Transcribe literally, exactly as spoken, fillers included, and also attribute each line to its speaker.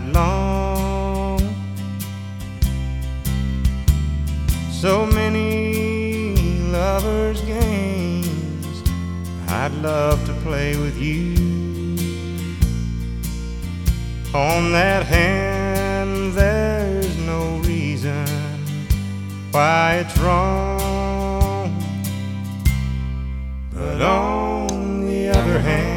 Speaker 1: night long. So many lovers' games I'd love to play with you. On that hand, there's no reason why it's wrong, but on the other hand,